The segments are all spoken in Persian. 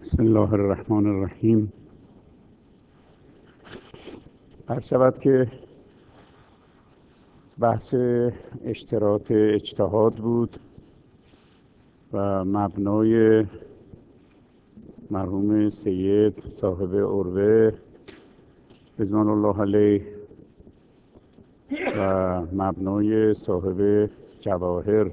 بسم الله الرحمن الرحیم. عرض شود که بحث اشتراط اجتهاد بود و مبنای مرحوم سید صاحب عروه رضوان الله علیه و مبنای صاحب جواهر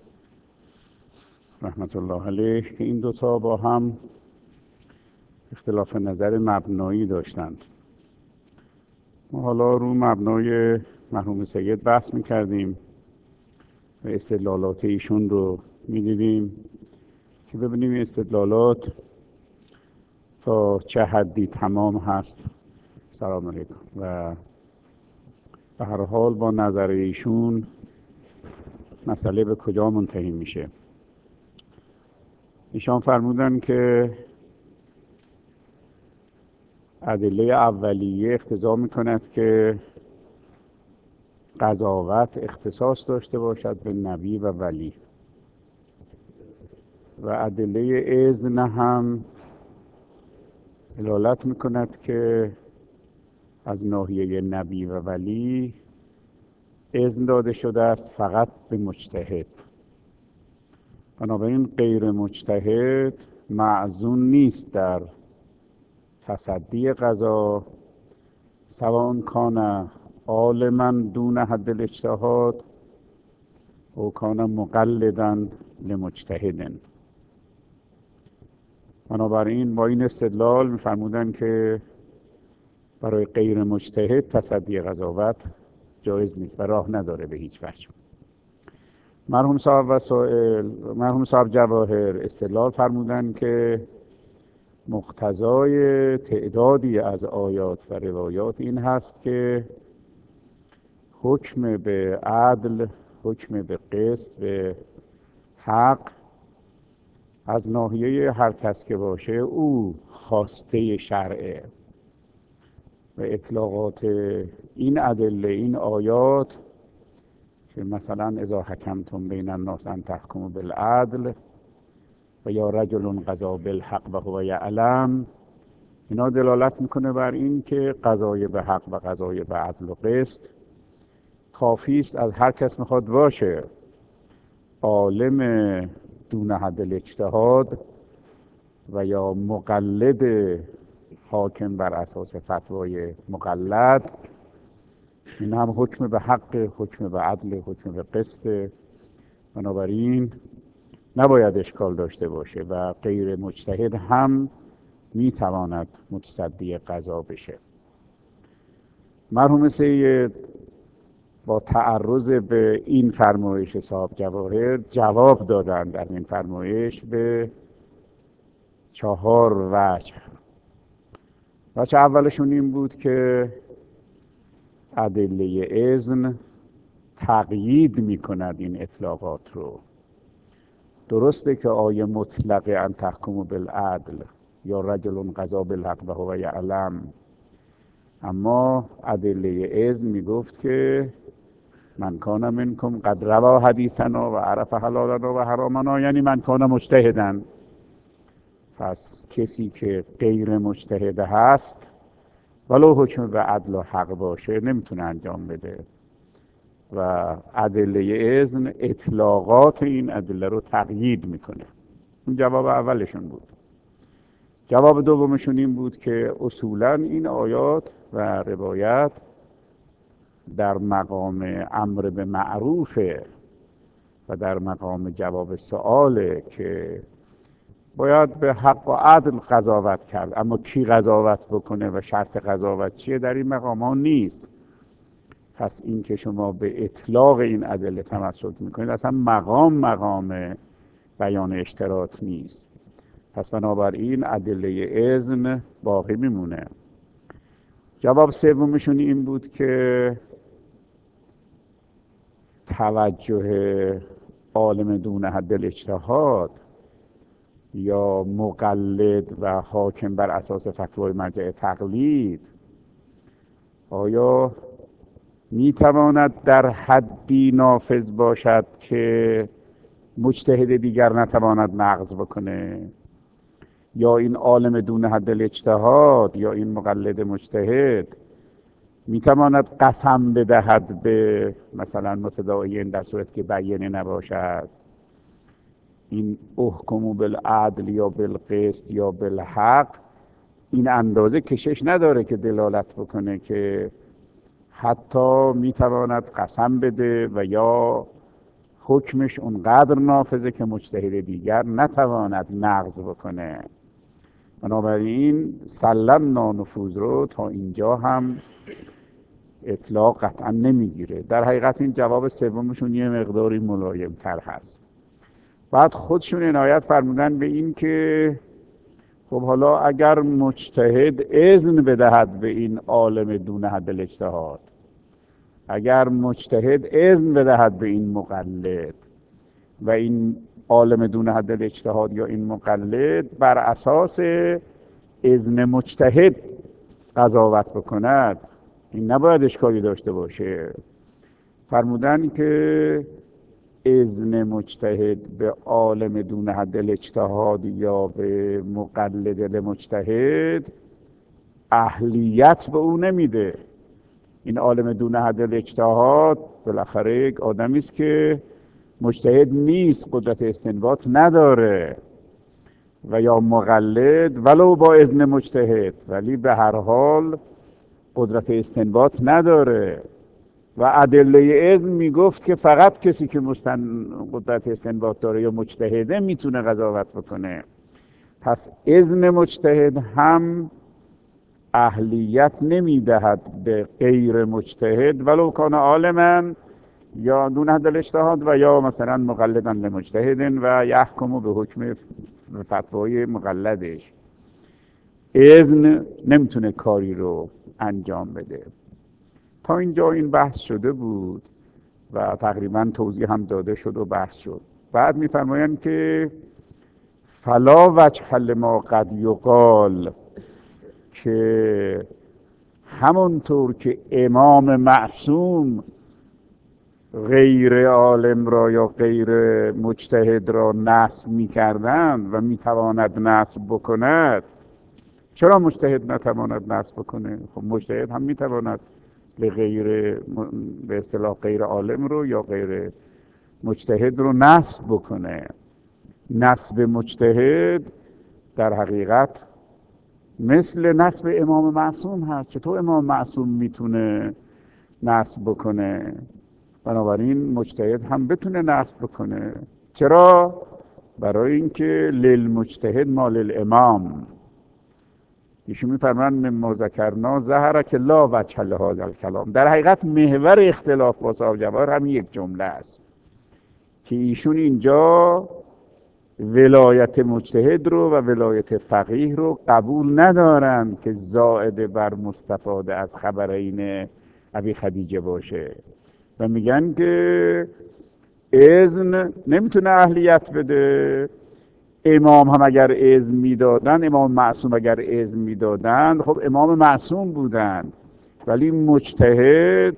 رحمت الله علیه که این دوتا با هم اختلاف نظر مبنایی داشتند. ما حالا رو مبنای مرحوم سید بحث میکردیم و استدلالات ایشون رو میدیدیم که ببینیم استدلالات تا چه حدی تمام هست. سلام علیکم. و به هر حال با نظر ایشون مسئله به کجا منتهی میشه. ایشان فرمودن که ادله اولیه اقتضا میکند که قضاوت اختصاص داشته باشد به نبی و ولی و ادله اذن هم دلالت میکند که از ناحیه نبی و ولی اذن داده شده است فقط به مجتهد. بنابراین غیر مجتهد معذون نیست در تصدی قضا، سواء کان عالما دون حد الاجتهاد و کان مقلدا لمجتهد. بنابراین با این استدلال می‌فرمودن که برای غیر مجتهد تصدی قضاوت جایز نیست و راه نداره به هیچ وجه. مرحوم صاحب جواهر استدلال فرمودن که مقتضای تعدادی از آیات و روایات این هست که حکم به عدل، حکم به قسط، به حق از ناحیه هر کس که باشه او خواسته شرعه و اطلاقات این ادله، این آیات که مثلا اذا حکمتم بین الناس ان تحکموا بالعدل و یا رجل قضا بالحق و هو یعلم، اینا دلالت میکنه بر این که قضای به حق و قضای به عدل و قسط کافی است از هر کس میخواد باشه، عالم دون حد الاجتهاد و یا مقلد حاکم بر اساس فتوای مقلد. این هم حکم به حق، حکم به عدل، حکم به قسط. بنابراین نباید اشکال داشته باشه و غیر مجتهد هم میتواند متصدی قضا بشه. مرحوم سید با تعرض به این فرمایش صاحب جواهر جواب دادند از این فرمایش به 4 وجه. وجه اولشون این بود که ادله اذن تقیید میکند این اطلاقات رو. درسته که آیه مطلقه ان تحکموا بالعدل یا رجل قضا بالحق و هو یعلم، اما ادله اذن میگفت که من کان منکم قد روا حدیثنا و عرف حلالنا و حرامنا، یعنی من کان مجتهدا. پس کسی که غیر مجتهد هست ولو حکم به عدل و حق باشه نمیتونه انجام بده و ادله اذن اطلاقات این ادله رو تقیید میکنه. اون جواب اولشون بود. جواب دومشون این بود که اصولا این آیات و روایت در مقام امر به معروفه و در مقام جواب سؤاله که باید به حق و عدل قضاوت کرد، اما کی قضاوت بکنه و شرط قضاوت چیه در این مقام ها نیست. پس این که شما به اطلاق این ادله تمسک میکنید اصلا مقام بیان اشتراط نیست. پس بنابراین ادله اذن باقی میمونه. جواب سومشون این بود که توجه عالم دون حد الاجتهاد یا مقلد و حاکم بر اساس فتوای مرجع تقلید آیا میتواند در حدی نافذ باشد که مجتهد دیگر نتواند نقض بکنه؟ یا این عالم دون حد الاجتهاد یا این مقلد مجتهد میتواند قسم بدهد به مثلا متداعیین در صورت که بیانه نباشد این احکموا بالعدل یا بالقسط یا بالحق این اندازه کشش نداره که دلالت بکنه که حتی میتواند قسم بده و یا حکمش اونقدر نافذه که مجتهد دیگر نتواند نقض بکنه. بنابراین سلمنا نفوذ رو تا اینجا هم اطلاق قطعا نمیگیره. در حقیقت این جواب سومشون یه مقداری ملایم تر هست. بعد خودشون عنایت فرمودن به این که خب حالا اگر مجتهد اذن بدهد به این عالم دون حد الاجتهاد، اگر مجتهد اذن بدهد به این مقلد و این عالم دون حد الاجتهاد یا این مقلد بر اساس اذن مجتهد قضاوت بکند، این نباید اشکالی داشته باشه. فرمودن که اذن مجتهد به عالم دون حد الاجتهاد یا به مقلد مجتهد اهلیت به او نمیده. این عالم دون حد الاجتهاد بالاخره یک آدمی است که مجتهد نیست، قدرت استنباط نداره، و یا مقلد ولو با اذن مجتهد ولی به هر حال قدرت استنباط نداره و ادله اذن میگفت که فقط کسی که قدرت استنباط داره یا مجتهده میتونه قضاوت بکنه. پس اذن مجتهد هم اهلیت نمیدهد به غیر مجتهد ولو کان عالما یا دون حد الاجتهاد و یا مثلا مقلدا لمجتهد و یحکم به حکم فتوای مقلدش. اذن نمیتونه کاری رو انجام بده. تا اینجا این بحث شده بود و تقریبا توضیح هم داده شد و بحث شد. بعد میفرمایند که فلا وجه لما قد یقال، که همونطور که امام معصوم غیر عالم را یا غیر مجتهد را نسب می‌کردند و می‌تواند نسب بکند، چرا مجتهد نتواند نسب بکنه؟ خب مجتهد هم می‌تواند به اصطلاح غیر عالم رو یا غیر مجتهد رو نسب بکنه. نسب مجتهد در حقیقت مثل نسب امام معصوم هست. چطور امام معصوم میتونه نسب بکنه؟ بنابراین مجتهد هم بتونه نسب بکنه. چرا؟ برای اینکه للمجتهد ما للامام. ایشون میفرمان من ما ذکرنا ظهر که لا وجه لهذا الکلام. در حقیقت محور اختلاف با صاحب جواهر هم یک جمله است که ایشون اینجا ولایت مجتهد رو و ولایت فقیه رو قبول ندارن که زائد بر مستفاده از خبرین ابی خدیجه باشه و میگن که اذن نمیتونه اهلیت بده. امام هم اگر اذن میدادن، امام معصوم اگر اذن میدادن، خب امام معصوم بودن، ولی مجتهد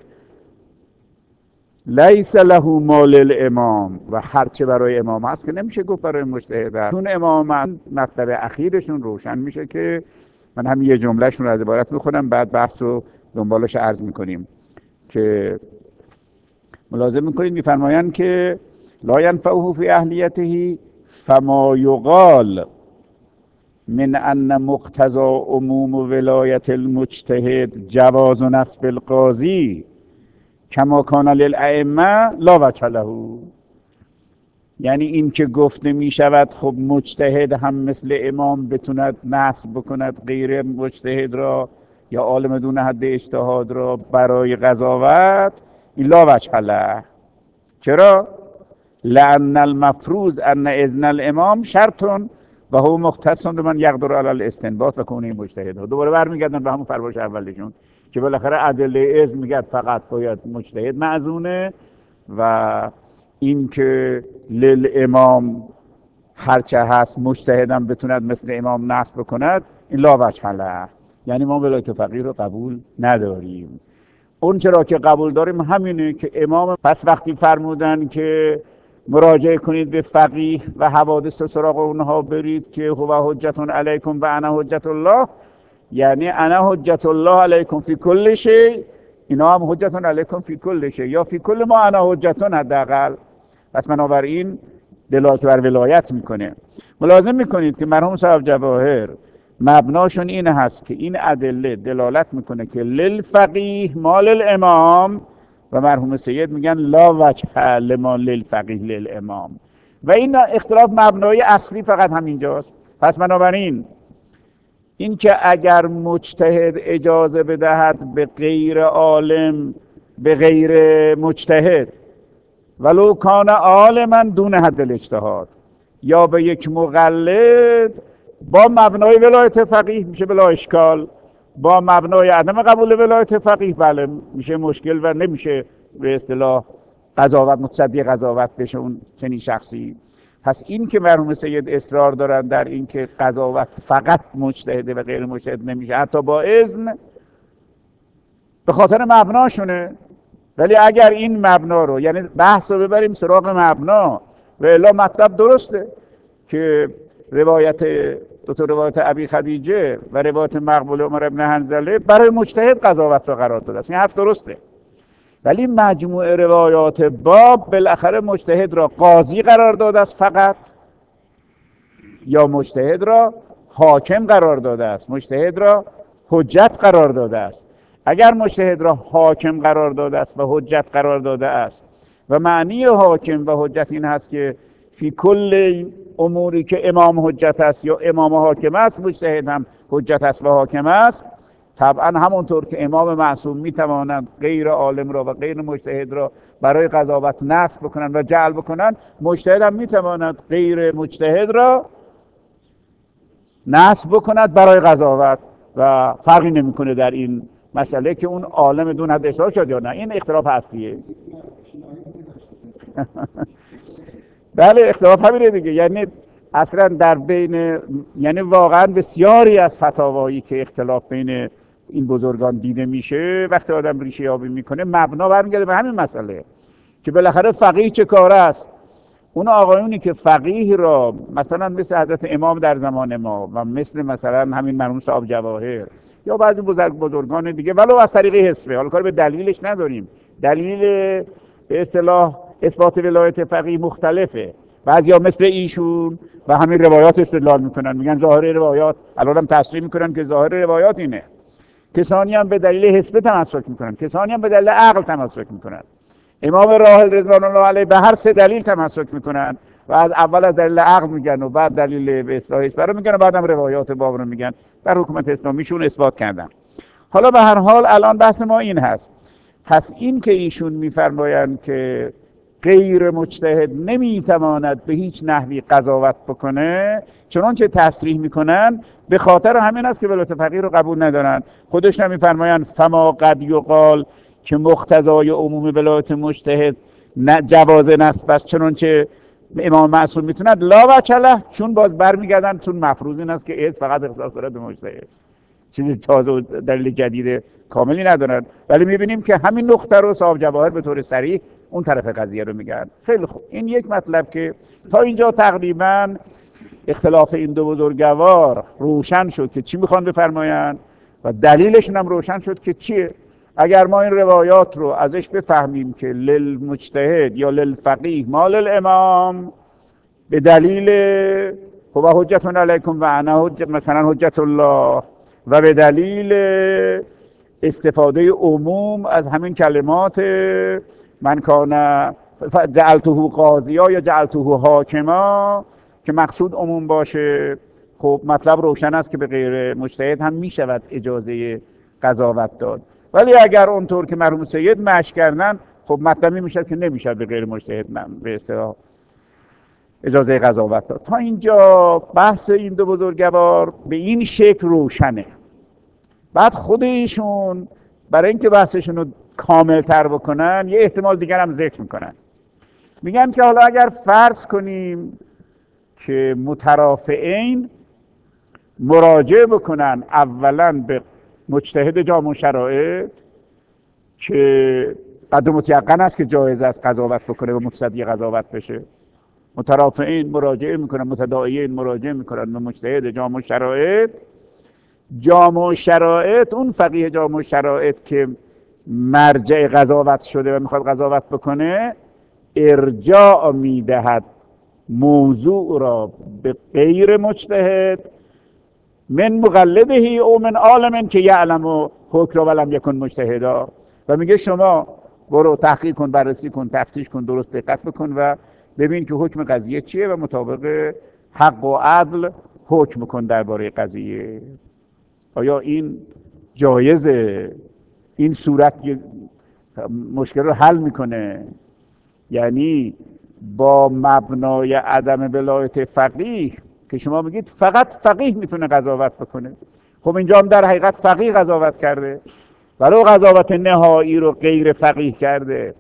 لیس له ما للامام و هرچه برای امام هست که نمیشه گفت برای مجتهد هست. چون امام مطلب اخیرشون روشن میشه که من هم یه جملهشون رو از عبارت میخونم، بعد بحث رو دنبالش عرض میکنیم که ملاحظه میکنید میفرمایند که لا ینفعه فی اهلیته فما یقال من ان مقتضى عموم ولایت المجتهد جواز نسب القاضی کما کان للائمه لا وجه له. یعنی این که گفته می شود خب مجتهد هم مثل امام بتوند نسب بکند غیر مجتهد را یا عالم دون حد اجتهاد را برای قضاوت، این لا وجه له. چرا؟ لأن المفروض ان اذن الامام شرط و هو مختص بمن یقدر علی الاستنباط و کونه مجتهد. دوباره برمیگردن به همون فرمایش اولشون که بالاخره ادله اذن میگه فقط باید مجتهد معزونه و این که للامام هرچه هست مجتهدم بتوند مثل امام نسب کند، این لا وجه له. یعنی ما ولایت فقیه رو قبول نداریم. اون چرا که قبول داریم همینه که امام، پس وقتی فرمودن که مراجعه کنید به فقیه و حوادث و سراغ اونها برید که هو حجت علیکم و انا حجت الله، یعنی انا حجت الله علیکم فی کل شیء، اینا هم حجت علیکم فی کل شیء یا فی کل ما انا حجتون حداقل. پس بنابراین دلالت بر ولایت میکنه. ملاحظه میکنید که مرحوم صاحب جواهر مبناشون این هست که این ادله دلالت میکنه که للفقیه ما للامام، و مرحوم سید میگن لا وجه لما للفقیه للامام، و این اختلاف مبنای اصلی فقط همینجاست. پس بنابراین این که اگر مجتهد اجازه بدهد به غیر عالم، به غیر مجتهد، ولو کان عالما دون حد الاجتهاد، یا به یک مقلد با مبنای ولایت فقیه میشه بلا اشکال، با مبنای عدم قبول ولایت فقیه بله میشه مشکل و نمیشه به اصطلاح قضاوت متصدی قضاوت بشه اون چنین شخصی. پس این که مرحوم سید اصرار دارن در این که قضاوت فقط مجتهده و غیر مجتهد نمیشه حتی با اذن، به خاطر مبناشونه. ولی اگر این مبنا رو، یعنی بحث رو ببریم سراغ مبنا، و الا مطلب درسته که روایت روایت ابی خدیجه و روایت مقبول عمر ابن حنظله برای مجتهد قضاوت رو قرار داده است، این حرف درسته. ولی مجموع روایات باب بالاخره مجتهد را قاضی قرار داده است فقط، یا مجتهد را حاکم قرار داده است، مجتهد را حجت قرار داده است. اگر مجتهد را حاکم قرار داده است و حجت قرار داده است، و معنی حاکم و حجت این هست که فی کل اموری که امام حجت است یا امام حاکم است، مجتهد هم حجت است و حاکم است، طبعا همونطور که امام معصوم میتوانند غیر عالم را و غیر مجتهد را برای قضاوت نصب بکنند و جعل بکنند، مجتهد هم میتواند غیر مجتهد را نصب بکند برای قضاوت، و فرقی نمیکنه در این مسئله که اون عالم دون حد اجتهاد شد یا نه. این اختلاف اصلیه. بله اختلاف همینه دیگه، یعنی اصلا در بین، یعنی واقعا بسیاری از فتاوایی که اختلاف بین این بزرگان دیده میشه وقتی آدم ریشه یابی میکنه مبنا برمیگرده به همین مسئله که بالاخره فقیه چه کاره است. اون آقایونی که فقیه را مثلا مثل حضرت امام در زمان ما و مثلا همین مرحوم صاحب جواهر یا بعضی بزرگان دیگه ولو از طریق حسبه، حالا کار به دلیلش نداریم، دلیل به اصطلاح اثبات ولایت فقیه مختلفه، بعضیا مثل ایشون و همین روایات استدلال میکنن، میگن ظاهر روایات، الانم تصریح میکنن که ظاهر روایات اینه. کسانی هم به دلیل حسبه تمسک میکنن، کسانی هم به دلیل عقل تمسک میکنن. امام راحل رضوان الله علیه به هر سه دلیل تمسک میکنن و از اول از دلیل عقل میگن و بعد دلیل به اصطلاح برای میگن و بعدم روایات باب رو میگن در حکومت اسلامیشون اثبات کردن. حالا به هر حال الان بحث ما این هست. پس این که ایشون میفرمایند که غیر مجتهد نمیتواند به هیچ نحوی قضاوت بکنه چنانچه تصریح میکنن، به خاطر همین است که ولایت فقیه رو قبول ندارن. خودشون میفرمایند فما قد یقال که مقتضای عموم ولایت مجتهد جواز نسب است چنانچه امام معصوم میتوند لا وجه، چون باز برمیگردن چون مفروض این است که فقط اختصاص دارد به مجتهد، چیزی تازه و دلیل جدید کاملی ندارن. ولی میبینیم که همین نقطه رو صاحب جواهر به طور صریح اون طرف قضیه رو میگن. خیلی خوب، این یک مطلب که تا اینجا تقریبا اختلاف این دو بزرگوار روشن شد که چی میخوان بفرمایند و دلیلشون هم روشن شد که چیه. اگر ما این روایات رو ازش بفهمیم که للمجتهد یا للفقیه ما للامام به دلیل هو حجت علیکم و انا حجت مثلا حجت الله، و به دلیل استفاده عموم از همین کلمات من کان جعلته قاضیا یا جعلته حاکما که مقصود عموم باشه، خب مطلب روشن است که به غیر مجتهد هم می شود اجازه قضاوت داد. ولی اگر اونطور که مرحوم سید مشک کردن، خب مطلبی می شود که نمی شود به غیر مجتهد به اصطلاح اجازه قضاوت داد. تا اینجا بحث این دو بزرگوار به این شکل روشنه. بعد خود ایشون برای اینکه بحثشون رو کامل تر بکنن یه احتمال دیگر هم ذکر میکنن. میگن که حالا اگر فرض کنیم که مترافعین مراجعه بکنن اولا به مجتهد جامع شرایط که قد متیقن است که جایز است قضاوت بکنه و متصدی قضاوت بشه، مترافعین مراجعه میکنن، متداعیین مراجعه میکنن به مجتهد جامع الشرایط. جامع الشرایط، اون فقیه جامع الشرایط که مرجع قضاوت شده و میخواد قضاوت بکنه، ارجاع میدهد موضوع را به غیر مجتهد من مقلدهی او من عالم که یعلم حکم ولم یکن مجتهدا، و میگه شما برو تحقیق کن، بررسی کن، تفتیش کن، درست دقت بکن و ببین که حکم قضیه چیه و مطابق حق و عدل حکم کن درباره قضیه. آیا این جایزه؟ این صورت مشکل رو حل میکنه؟ یعنی با مبنای عدم ولایت فقیه که شما میگید فقط فقیه میتونه قضاوت بکنه، خب اینجا هم در حقیقت فقیه قضاوت کرده، ولو قضاوت نهایی رو غیر فقیه کرده.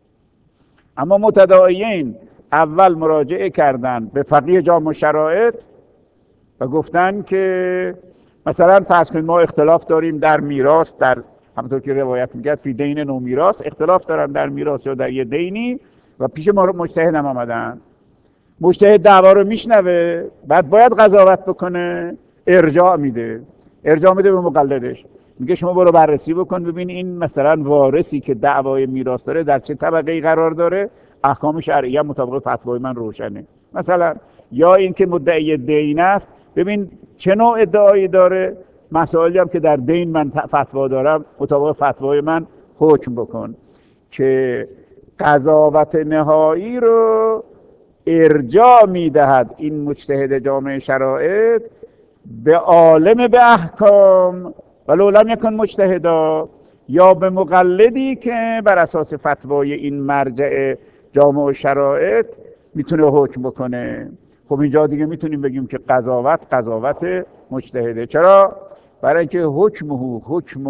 اما متداعیین اول مراجعه کردن به فقیه جامع الشرایط و گفتن که مثلا فرض کنید ما اختلاف داریم در میراث، در همونطور که روایت میگه فی دین نو میراث، اختلاف دارن در میراث یا در یه دینی و پیش ما رو مجتهد هم آمدن. مجتهد دعوا رو میشنوه، بعد باید قضاوت بکنه، ارجاع میده به مقلدش، میگه شما برو بررسی بکن ببین این مثلا وارثی که دعوای میراث داره در چه طبقه‌ای قرار داره، احکام شرعیه مطابق فتوای من روشنه مثلا، یا اینکه مدعی دین است، ببین چه نوع ادعایی داره، مسائلی هم که در دین من فتوا دارم مطابق فتوای من حکم بکن. که قضاوت نهایی رو ارجاع میدهد این مجتهد جامع شرایط به عالم به احکام ولو لم یکن مجتهدا، یا به مقلدی که بر اساس فتوای این مرجع جامع شرایط میتونه حکم بکنه. خب اینجا دیگه میتونیم بگیم که قضاوت مجتهده. چرا؟ برای اینکه حکم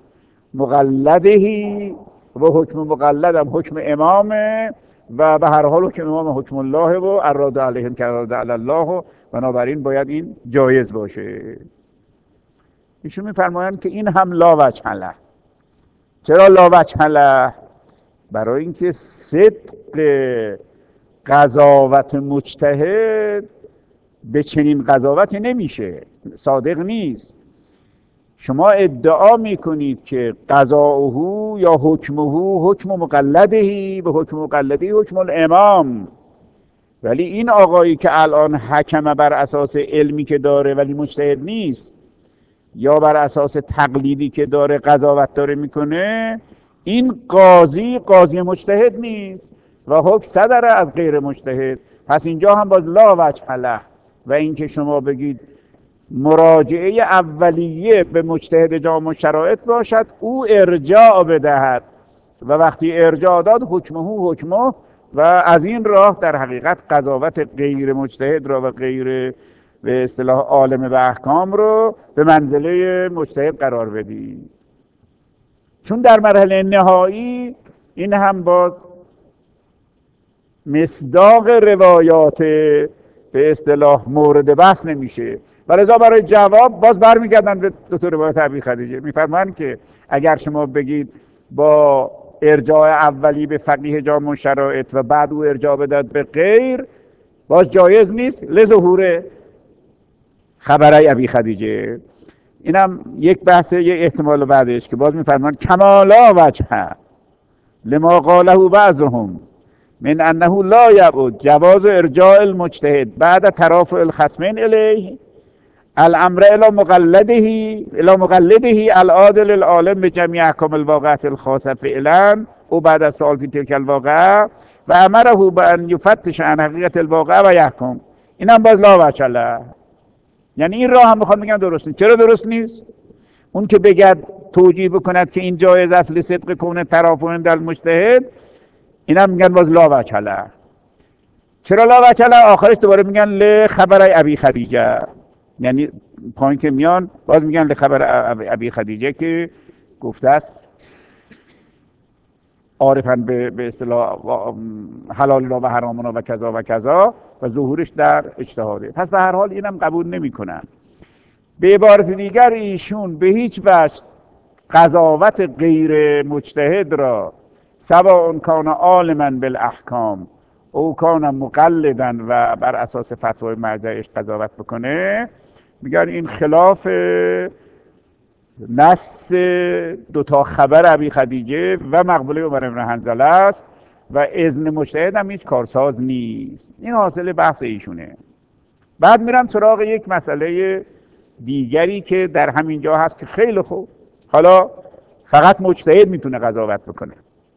مقلدهی و حکم مقلدم حکم امامه و به هر حال حکم امام حکم الله و اراد علیهم که اراد علی الله، و بنابراین باید این جایز باشه. ایشون میفرمایند که این هم لا وجه له. چرا لا وجه له؟ برای اینکه صدق قضاوت مجتهد به چنین قضاوتی نمیشه، صادق نیست. شما ادعا میکنید که قضاؤه یا حکمه حکم مقلدهی و حکم مقلدهی حکم الامام، ولی این آقایی که الان حکم بر اساس علمی که داره ولی مجتهد نیست، یا بر اساس تقلیدی که داره قضاوت داره میکنه، این قاضی مجتهد نیست و حکم صدره از غیر مجتهد. پس اینجا هم باز لا وجه له. و اینکه شما بگید مراجعه اولیه به مجتهد جامع الشرایط باشد، او ارجاع بدهد و وقتی ارجاع داد حکمه، و از این راه در حقیقت قضاوت غیر مجتهد را و غیر به اصطلاح عالم به احکام رو به منزله مجتهد قرار بدید. چون در مرحله نهایی این هم باز مصداق روایات به اصطلاح مورد بحث نمیشه، ولذا برای جواب باز برمیگردن به دو تا روایت ابی خدیجه. میفرمان که اگر شما بگید با ارجاع اولی به فقیه جامع الشرایط و بعد او ارجاع بداد به غیر، باز جایز نیست لظهور خبرای ابی خدیجه. اینم یک بحث، یک احتمال بعدش که باز میفرمان کمالا وجهه لما قاله بعضهم من انه لا یبعد جواز ارجاع المجتهد بعد ترافع الخصمین الیه الامر الى مقلده العادل العالم بجميع احکام الواقعه الخاصه فعلا او بعد از سؤال فی تلک الواقعه و امره بان یفتش عن حقیقت الواقعه و یحکم. اینم باز لا وجه له. یعنی این راه هم میخوام بگم درست نیست. چرا درست نیست؟ اون که بگد توجیه بکند که این جایز است لصدق کون ترافع عند المجتهد، اینا میگن باز لا وجه له. چرا لا وجه له؟ آخرش دوباره میگن لخبر ابی خدیجه، یعنی پایین که میان باز میگن لخبر ابی خدیجه که گفته است عارفاً به اصطلاح حلال را و حرام را و کذا و کذا و ظهورش در اجتهاده. پس به هر حال اینم قبول نمیکنن. به عبارت دیگر ایشون به هیچ وجه قضاوت غیر مجتهد را سواء کان عالما بالاحکام او کان مقلدا و بر اساس فتوای مرجعش قضاوت بکنه، میگن این خلاف نص دوتا خبر ابی خدیجه و مقبوله عمر بن حنظله است و اذن مجتهد هم هیچ کارساز نیست. این حاصل بحث ایشونه. بعد میرم سراغ یک مسئله دیگری که در همین جا هست که خیلی خوب، حالا فقط مجتهد میتونه قضاوت بکنه.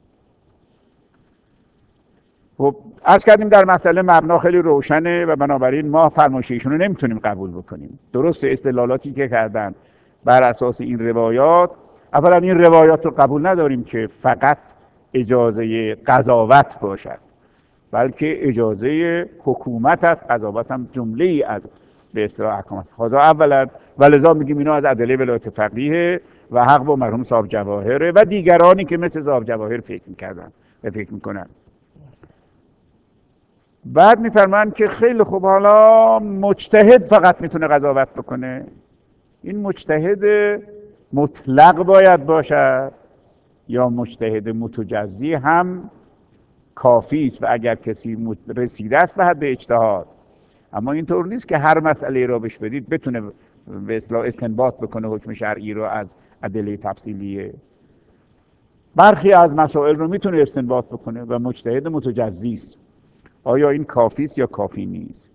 خب عرض کردیم در مسئله مبنا خیلی روشنه و بنابراین ما فرمایش ایشون رو نمیتونیم قبول بکنیم. درست استدلالاتی که کردن بر اساس این روایات، اولا این روایات رو قبول نداریم که فقط اجازه قضاوت باشد، بلکه اجازه حکومت است. قضاوت هم جمله ای از به اصطلاح احکام است. خدا اولا، ولذا میگیم اینا از ادله ولایت فقیه و حق با مرحوم صاحب جواهره و دیگرانی که مثل صاحب جواهر فکر میکردن و فکر میکنن. بعد میفرمان که خیلی خوب، حالا مجتهد فقط میتونه قضاوت بکنه. این مجتهد مطلق باید باشد یا مجتهد متجزی هم کافی است و اگر کسی رسیده است به حد اجتهاد، اما اینطور نیست که هر مسئله را بهش بدید بتونه به اصطلاح استنباط بکنه حکم شرعی رو از ادله تفصیلیه. برخی از مسائل رو میتونه استنباط بکنه و مجتهد متجزی است. آیا این کافی است یا کافی نیست؟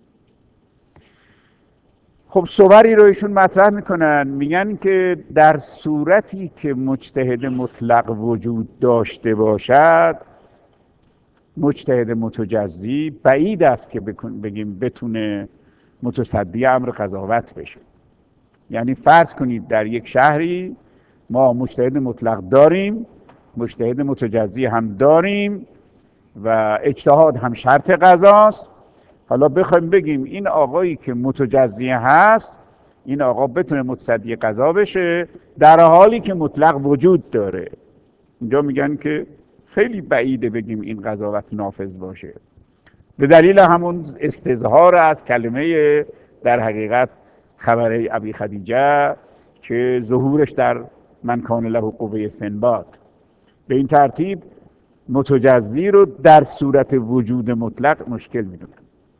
خب صوری رو ایشون مطرح میکنن، میگن که در صورتی که مجتهد مطلق وجود داشته باشد، مجتهد متجزی بعید است که بگیم بتونه متصدی امر قضاوت بشه. یعنی فرض کنید در یک شهری ما مجتهد مطلق داریم، مجتهد متجزی هم داریم و اجتهاد هم شرط قضاست. حالا بخوایم بگیم این آقایی که متجزی هست، این آقا بتونه متصدی قضا بشه در حالی که مطلق وجود داره. اینجا میگن که خیلی بعیده بگیم این قضاوت نافذ باشه، به دلیل همون استظهار از کلمه در حقیقت خبره ابی خدیجه که ظهورش در من کان له قوه استنباط. به این ترتیب متجزی رو در صورت وجود مطلق مشکل میدونن.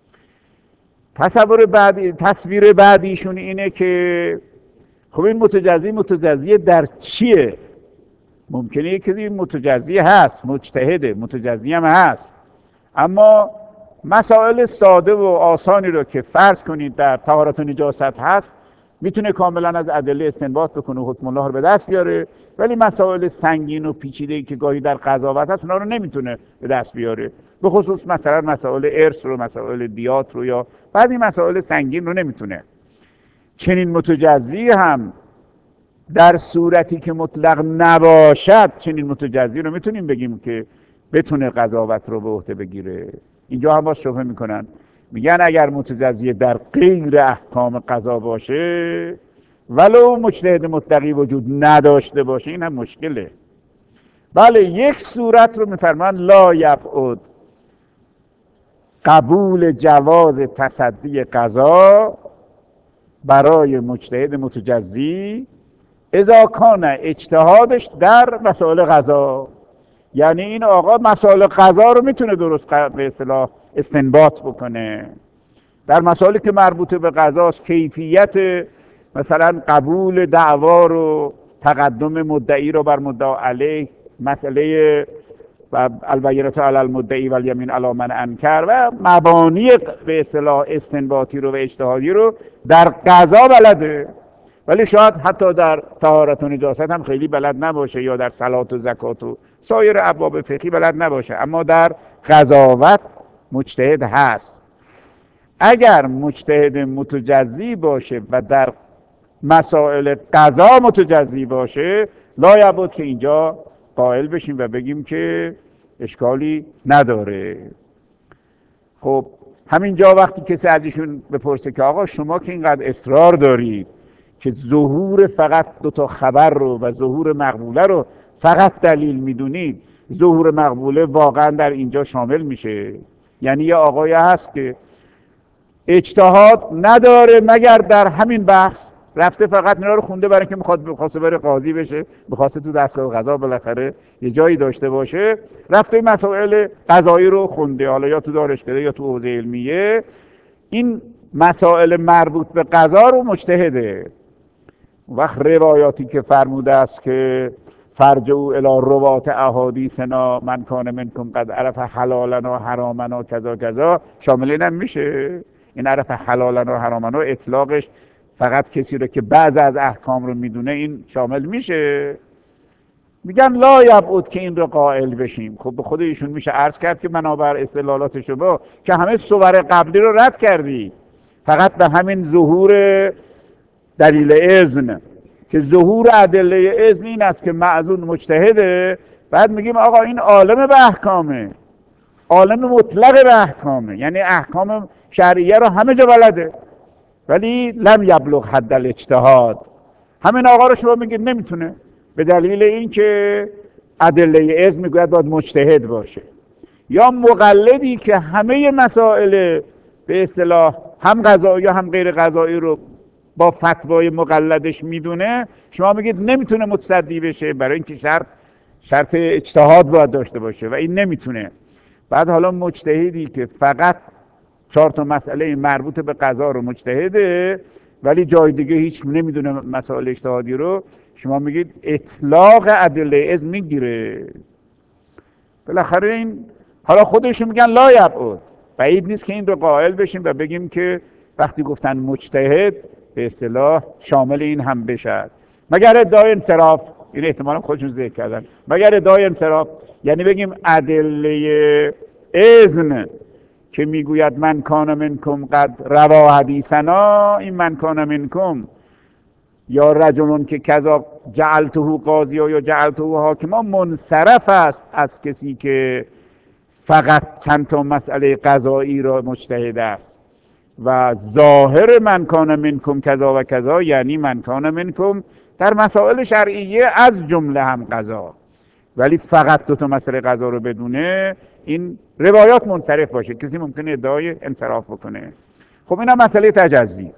تصویر بعدیشون اینه که خب این متجزی در چیه؟ ممکنه یک کسی متجزی هست، مجتهده، متجزی هم هست، اما مسائل ساده و آسانی رو که فرض کنید در طهارت و نجاست هست میتونه کاملا از ادله استنباط بکنه و حکم الله رو به دست بیاره، ولی مسائل سنگین و پیچیده‌ای که گاهی در قضاوت هست اونا رو نمیتونه به دست بیاره. به خصوص مثلا مسائل ارث رو، مسائل دیات رو یا بعضی مسائل سنگین رو نمیتونه. چنین متجزی هم در صورتی که مطلق نباشد، چنین متجزی رو میتونیم بگیم که بتونه قضاوت رو به عهده بگیره. اینجا هم باز شبهه میکنن، میگن اگر متجزی در غیر احکام قضا باشه ولو مجتهد مطلقی وجود نداشته باشه این هم مشکله. بله، یک صورت رو میفرمان لا یبعد قبول جواز تصدی قضا برای مجتهد متجزی اذا کان اجتهادش در مسائل قضا. یعنی این آقا مسائل قضا رو میتونه درست به اصطلاح استنباط بکنه. در مسائلی که مربوط به قضاست، کیفیت مثلا قبول دعوا رو، تقدم مدعی رو بر مدعا علیه، مسئله و البینة علی المدعی و الیمین علی من انکر و مبانی به اصطلاح استنباطی رو و اجتهادی رو در قضا بلده، ولی شاید حتی در طهارت و نجاست هم خیلی بلد نباشه یا در صلات و زکات و سایر ابواب فقهی بلد نباشه، اما در قضاوت مجتهد هست. اگر مجتهد متجزی باشه و در مسائل قضا متجزی باشه لا یبعد که اینجا قائل بشیم و بگیم که اشکالی نداره. خب همینجا وقتی کسی از ایشون بپرسه که آقا شما که اینقدر اصرار دارید که ظهور فقط دوتا خبر رو و ظهور مقبوله رو فقط دلیل میدونید، ظهور مقبوله واقعا در اینجا شامل میشه؟ یعنی یه آقایی هست که اجتهاد نداره مگر در همین بحث رفته فقط اینا رو خونده برای اینکه میخواسته بره قاضی بشه، میخواسته تو دستگاه قضا بالاخره یه جایی داشته باشه، رفته این مسائل قضایی رو خونده، حالا یا تو دانشکده یا تو حوزه علمیه. این مسائل مربوط به قضا رو مجتهده. وقت روایاتی که فرموده است که فرجعوا الی روات احادیثنا من کان منکم قد عرف حلالنا و حرامنا و کذا کذا شامل این هم میشه. این عرف حلالنا و حرامنا اطلاقش فقط کسی رو که بعض از احکام رو میدونه این شامل میشه. میگن لا یبعد که این رو قائل بشیم. خب به خود ایشون میشه عرض کرد که بنابر استدلالات شما که همه صور قبلی رو رد کردی، فقط به همین ظهور دلیل اذن که ظهور ادله اذن این است که معذون مجتهده، بعد میگیم آقا این عالم به احکامه، عالم مطلق به احکامه، یعنی احکام شرعیه رو همه جا بلده، ولی لم یبلغ حد الاجتهاد. همین آقا رو شما میگید نمیتونه، به دلیل اینکه ادله اذن میگوید باید مجتهد باشه. یا مقلدی که همه مسائل به اصطلاح هم قضایی هم غیر قضایی رو با فتوای مقلدش میدونه، شما میگید نمیتونه متصدی بشه، برای اینکه شرط اجتهاد باید داشته باشه و این نمیتونه. بعد حالا مجتهدی که فقط 4 تا مسئله مربوط به قضا رو مجتهده ولی جای دیگه هیچ نمیدونه مسائل اجتهادی رو، شما میگید اطلاق ادله اذن میگیره. بالاخره این حالا خودشون میگن لا یبعد، بعید نیست که این رو قائل بشیم و بگیم که وقتی گفتن مجتهد به اصطلاح شامل این هم بشه، مگر ادعای انصراف. این احتمالا خودشون ذکر کردن، مگر ادعای انصراف، یعنی بگیم ادله اذن که میگوید من کان منکم قد روا حدیثنا، این من کان منکم یا رجلون که کذا جعلته قاضی یا جعلته حاکما منصرف است از کسی که فقط چند تا مسئله قضایی را مجتهد است. و ظاهر من کان منکم کذا و کذا یعنی من کان منکم در مسائل شرعیه از جمله هم قضا، ولی فقط 2 تا مسئله قضا رو بدونه، این روایات منصرف باشه، کسی ممکنه ادعای انصراف بکنه. خب اینا مسئله تجزی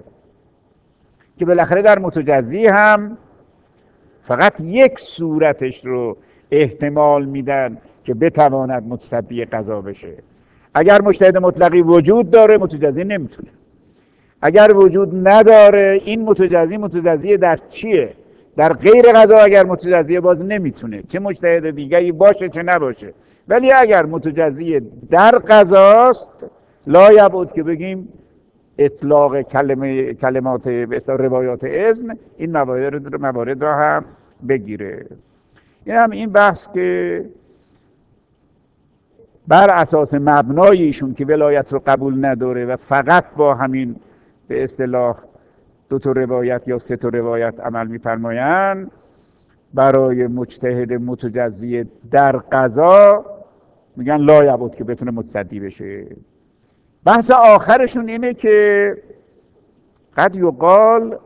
که بالاخره در متجزی هم فقط یک صورتش رو احتمال میدن که بتواند متصدی قضا بشه. اگر مجتهد مطلقی وجود داره متجزی نمیتونه، اگر وجود نداره این متجزی در چیه؟ در غیر قضا اگر متجزی باز نمیتونه، چه مجتهد دیگری باشه چه نباشه. ولی اگر متجزی در قضاست لا یبعد که بگیم اطلاق کلمات به اصطلاح روایات اذن این موارد را هم بگیره. این هم این بحث که بر اساس مبنای ایشون که ولایت رو قبول نداره و فقط با همین به اصطلاح 2 تا روایت یا 3 تا روایت عمل می‌فرمایند، برای مجتهد متجزی در قضا میگن لا یبعد که بتونه متصدی بشه. بحث آخرشون اینه که قد یقال،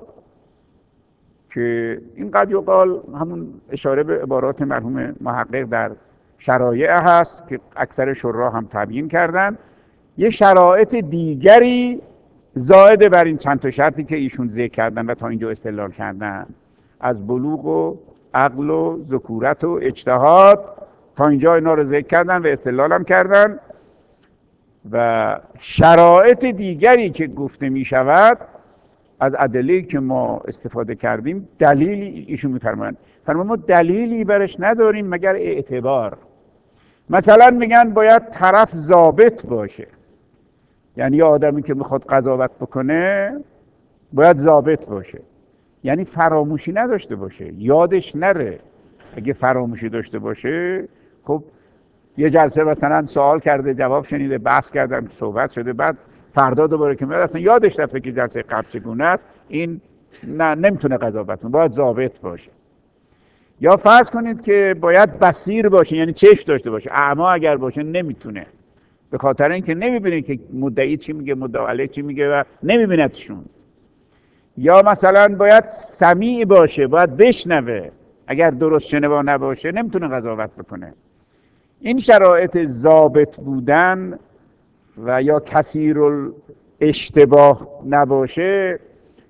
که این قد یقال همون اشاره به عبارات مرحوم محقق در شرایع هست که اکثر شراح هم تبیین کردن، یه شرایط دیگری زائد بر این چند تا شرطی که ایشون ذکر کردن و تا اینجا استدلال کردن، از بلوغ و عقل و ذکورت و اجتهاد، تا اینجا اینا رو ذکر کردن و استدلال هم کردن. و شرایط دیگری که گفته می شود از ادله‌ای که ما استفاده کردیم، دلیلی ایشون می‌فرمایند ما دلیلی برش نداریم مگر اعتبار. مثلا میگن باید طرف ضابط باشه، یعنی یه آدمی که میخواد قضاوت بکنه باید ضابط باشه، یعنی فراموشی نداشته باشه، یادش نره. اگه فراموشی داشته باشه، خب یه جلسه مثلا سوال کرده جواب شنیده، بحث کردن صحبت شده، بعد فردا دوباره که میاد اصلا یادش رفته که جلسه قبل چگونه است، این نمیتونه قضاوت کنه، باید ضابط باشه. یا فرض کنید که باید بصیر باشه، یعنی چشم داشته باشه، اعما اگر باشه نمیتونه، به خاطر اینکه نمیبینه که مدعی چی میگه مدعی علیه چی میگه و نمیبیندشون. یا مثلا باید سمیع باشه، باید بشنوه، اگر درست شنوا نباشه نمیتونه قضاوت بکنه. این شرایط ضابط بودن و یا کثیر الاشتباه نباشه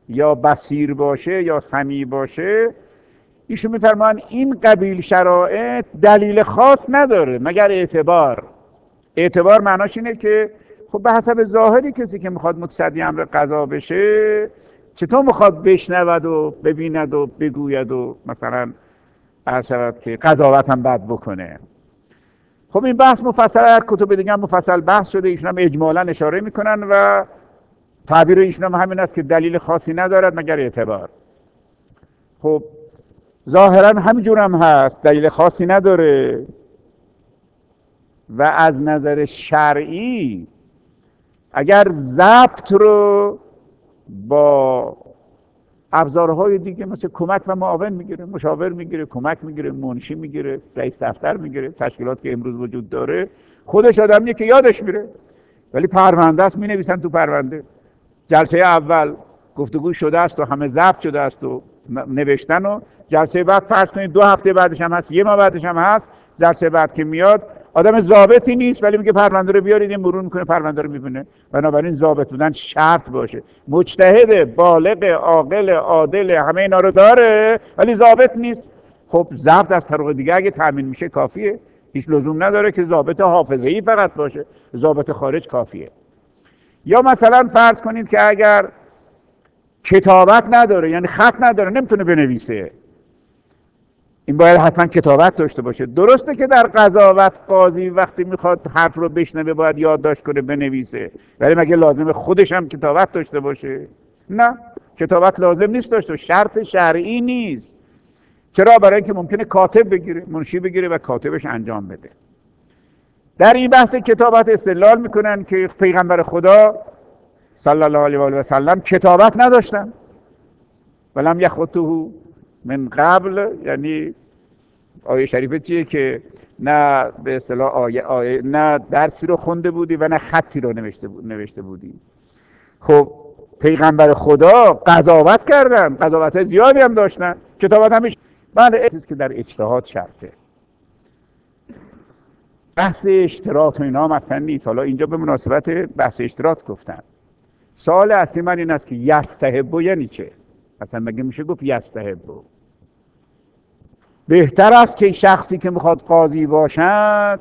یا بصیر باشه یا سمیع باشه، ایشون میفرمان این قبیل شرایط دلیل خاص نداره مگر اعتبار. اعتبار معناش اینه که خب به حسب ظاهری کسی که میخواد متصدی امر قضا بشه چطور میخواد بشنود و ببیند و بگوید و مثلا عرض شود که قضاوت هم بد بکنه. خب این بحث مفصل در کتب دیگه هم مفصل بحث شده، ایشون هم اجمالا اشاره میکنن و تعبیر ایشون هم همین است که دلیل خاصی ندارد مگر اعتبار. خب ظاهرا همینجور هم هست، دلیل خاصی نداره و از نظر شرعی اگر ضبط رو با ابزارهای دیگه مثل کمک و معاون میگیره، مشاور میگیره، کمک میگیره، منشی میگیره، رئیس دفتر میگیره، تشکیلات که امروز وجود داره، خودش آدمیه که یادش میره، ولی پرونده است مینویسن تو پرونده. جلسه اول گفتگو شده است و همه ضبط شده است و نوشتن، و جلسه بعد فرض کنید 2 هفته بعدش هم هست، 1 ماه بعدش هم هست، جلسه بعد که میاد آدم ضابطی نیست ولی میگه پرونده رو بیارید، این مرور میکنه پرونده رو میبینه. بنابراین ضابط بودن شرط باشه، مجتهد بالغ عاقل عادل همه اینا رو داره ولی ضابط نیست. خب ضبط از طریق دیگه اگه تامین میشه کافیه، هیچ لزوم نداره که ضابط حافظه‌ای فقط باشه، ضابط خارج کافیه. یا مثلا فرض کنید که اگر کتابت نداره، یعنی خط نداره، نمیتونه بنویسه، این باید حتما کتابت داشته باشه. درسته که در قضاوت قاضی وقتی میخواد حرف رو بشنوه باید یادداشت کنه بنویسه، ولی مگه لازمه خودش هم کتابت داشته باشه؟ نه، کتابت لازم نیست داشته باشه، شرط شرعی نیست. چرا؟ برای اینکه ممکنه کاتب بگیره، منشی بگیره و کاتبش انجام بده. در این بحث کتابت استدلال میکنن که پیغمبر خدا صلی الله علیه و آله و سلم کتابت نداشتن، ولم یخطه من قبل، یعنی آیه شریفه چیه که نه به اصطلاح آیه نه درسی رو خونده بودی و نه خطی رو نوشته بودی. خب پیغمبر خدا قضاوت کردن، قضاوت زیادی هم داشتن، کتابت هم بله چیزی که در اجتهاد شرطه. بحث اشتراط و اینا هم اصلا نیست. حالا اینجا به مناسبت بحث اشتراط گفتن. سوال اصلی من این است که یستحب یعنی چه؟ اصلا مگه میشه گفت یستحب؟ بهتر است که شخصی که میخواد قاضی باشد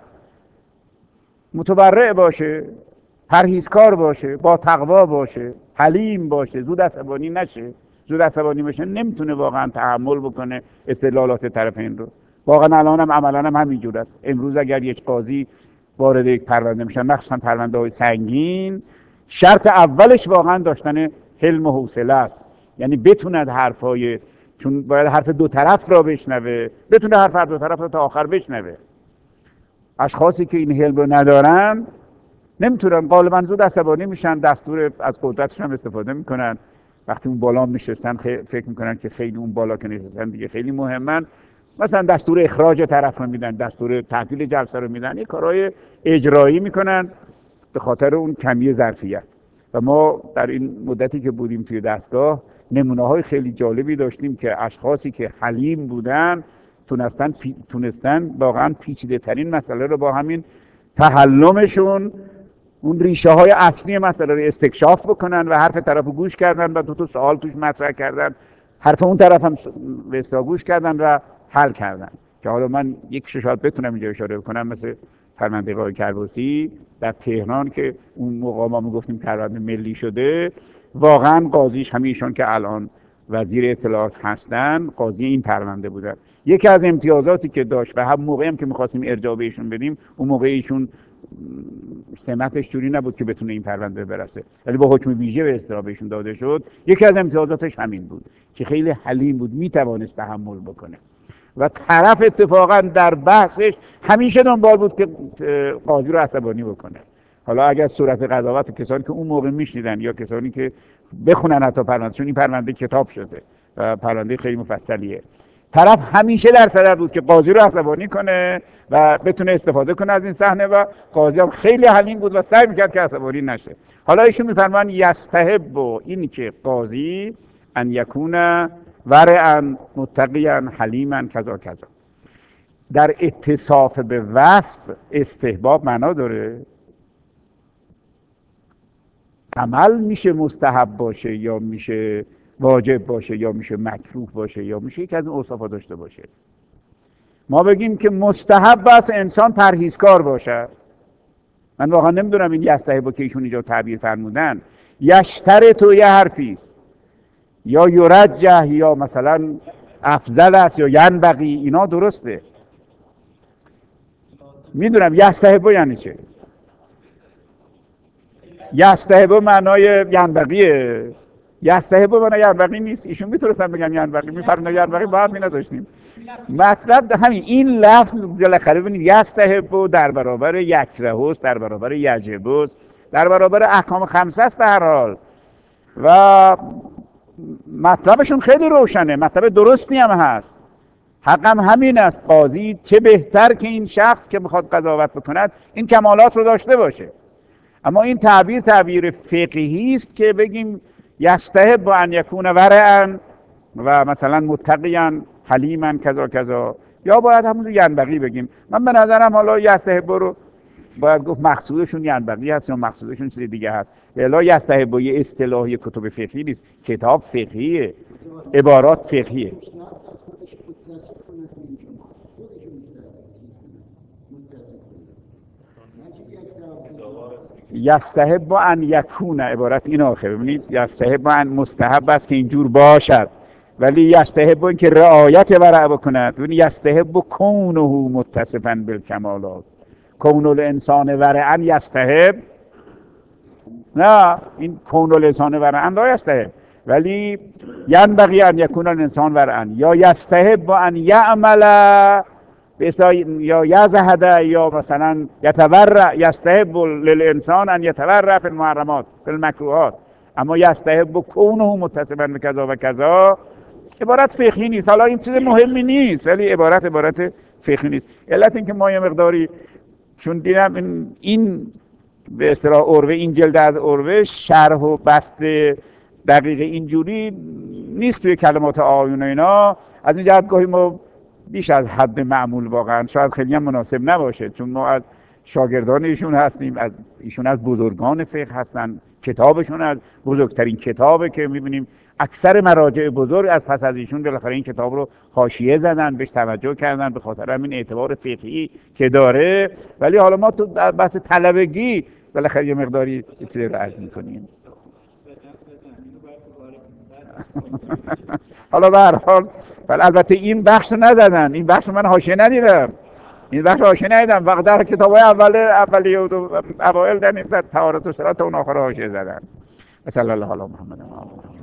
متورع باشه، پرهیزکار باشه، با تقوا باشه، حلیم باشه، زود عصبانی نشه. زود عصبانی بشه نمیتونه واقعا تحمل بکنه استدلالات طرفین رو. واقعا الان هم عملا هم همینجور است. امروز اگر یک قاضی وارد یک پرونده میشن، مخصوصا پرونده های سنگین، شرط اولش واقعا داشتن حلم و حوصله است، یعنی بتوند حرفای، چون باید حرف دو طرف را بشنوه، بتونه حرف هر دو طرف را تا آخر بشنوه. اشخاصی که این حلم رو ندارن نمیتونن، غالبا زود عصبانی میشن، دستور از قدرتشون هم استفاده میکنن. وقتی اون بالا میشستن فکر میکنن که خیلی اون بالا که نشستن دیگه خیلی مهمن، مثلا دستور اخراج طرف رو میدن، دستور تعطیل جلسه رو میدن، یه کارهای اجرایی میکنن به خاطر اون کمی ظرفیت. و ما در این مدتی که بودیم توی دستگاه نمونه‌های خیلی جالبی داشتیم که اشخاصی که حلیم بودن تونستن واقعا پیچیده ترین مسئله رو با همین تحلمشون اون ریشه های اصلی مسئله رو استکشاف بکنن و حرف طرف رو گوش کردن و 2 سوال توش مطرح کردن، حرف اون طرف هم به اصطلاح گوش کردن و حل کردن. که حالا من یک ششات بتونم اینجا اشاره بکنم، مثل فرمانده قاضی کربوسی در تهران که اون موقع ما میگفتیم پرونده ملی شده، واقعا قاضیش همیشون که الان وزیر اطلاعات هستن قاضی این پرونده بودن. یکی از امتیازاتی که داشت و هم موقعی هم که می‌خواستیم ارجاع بهشون بدیم، اون موقع ایشون سمتش جوری نبود که بتونه این پرونده برسه، ولی با حکم ویژه به اصطلاح بهشون داده شد. یکی از امتیازاتش همین بود که خیلی حلیم بود، میتوانست تحمل بکنه و طرف اتفاقا در بحثش همیشه دنبال بود که قاضی رو عصبانی بکنه. حالا اگر صورت قضاوت کسانی که اون موقع میشنیدن یا کسانی که بخونن حتی پرونده، چون این پرونده کتاب شده و پرونده خیلی مفصلیه، طرف همیشه در صدر بود که قاضی رو عصبانی کنه و بتونه استفاده کنه از این صحنه، و قاضی هم خیلی حلیم بود و سعی میکرد که عصبانی نشه. حالا ایشون میفرمان یستحب، این که قاضی ان یکون ورعا متقیا حلیما کذا کذا. در اتصاف به وصف استحباب معنا داره. عمل میشه مستحب باشه یا میشه واجب باشه یا میشه مکروه باشه یا میشه یک از این اوصافا داشته باشه. ما بگیم که مستحب است انسان پرهیزکار باشه. من واقعا نمیدونم این یستحب که ایشون اینجا تعبیر فرمودن، یشترط و یه حرفی است، یا یرجح یا مثلا افضل است یا ینبغی، اینا درسته. میدونم یستحب یعنی چه. یستحب معنای ینبغیه، یستحب معنای ینبغی نیست. ایشون میتونستن بگن ینبغی، میفرمایند ینبغی باید می نداشتیم. مطلب همین این لفظ بالاخره ببینید یستحب در برابر یکره است، در برابر یجب است، در برابر احکام خمسه است به هر حال. و مطلبشون خیلی روشنه، مطلب درستی هم هست. حقم همین است، قاضی چه بهتر که این شخص که میخواد قضاوت بکند این کمالات رو داشته باشه. اما این تعبیر فقهی است که بگیم یستحب ان یکون ورعا و مثلا متقیا حلیما کذا کذا، یا باید همون ینبغی بگیم. من به نظرم حالا یستحب رو باید گفت مقصودشون ینبغی هست یا مقصودشون چیز دیگه هست. الا یستحب یه اصطلاحی کتب فقهی نیست، کتاب فقهیه، عبارات فقهیه. یستحب ان یکون، عبارت این آخر ببینید، یستحب ان مستحب است که اینجور باشد، ولی یستحب این که رعایت ورع بکند. ببینید یستحب کونه متصفا بالکمالات، کون الانسان ورعا یستحب، نه این کون الانسان ورعا لا یستحب، ولی ینبغی ان یکون الانسان ورعا، یا یستحب ان یعمل یا یزهد یا مثلا یتورع، یستحب للانسان ان یتورع فی المحرمات فی المکروهات. اما یستحب کونه متصفا بکذا و کذا عبارت فقهی نیست. حالا این چیز مهمی نیست، ولی عبارت فقهی نیست. علت این که ما یه مقداری چون دیدم این به اصطلاح عروه، این جلد از عروه شرح و بسط دقیق اینجوری نیست توی کلمات آیون اینا، از این جهت گاهی ما بیش از حد معمول واقعا شاید خیلی هم مناسب نباشه، چون ما از شاگردان ایشون هستیم، ایشون از بزرگان فقه هستن، کتابشون از بزرگترین کتابه که میبینیم اکثر مراجع بزرگ از پس از ایشون بالاخره این کتاب رو حاشیه زدن، بهش توجه کردن، به خاطر همین اعتبار فقهی که داره. ولی حالا ما تو بحث طلبگی بالاخره یه مقداری چیزی رو عرض میکنیم. حالا به هر حال البته این بخش رو نزدن، این بخش من حاشیه ندیدم، این بخش حاشیه ندیدم، فقط در کتاب‌های اولیه و اوایل در طهارت و صلات اون آخر حاشیه زدن. صلی الله علی محمد.